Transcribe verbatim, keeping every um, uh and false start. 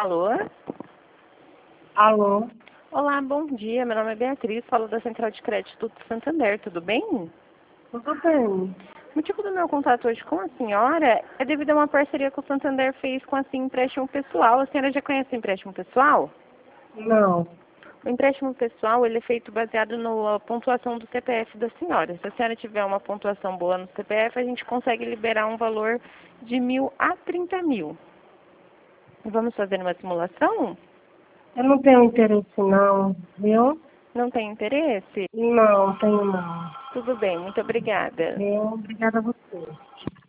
Alô? Alô? Olá, bom dia. Meu nome é Beatriz, falo da Central de Crédito do Santander, tudo bem? Tudo bem. O motivo do meu contato hoje com a senhora é devido a uma parceria que o Santander fez com a Sim Empréstimo Pessoal. A senhora já conhece o empréstimo pessoal? Não. O empréstimo pessoal ele é feito baseado na pontuação do C P F da senhora. Se a senhora tiver uma pontuação boa no C P F, a gente consegue liberar um valor de mil a trinta mil. Vamos fazer uma simulação? Eu não tenho interesse não, viu? Não tem interesse? Não, tenho não. Tudo bem, muito obrigada. Viu? Obrigada a você.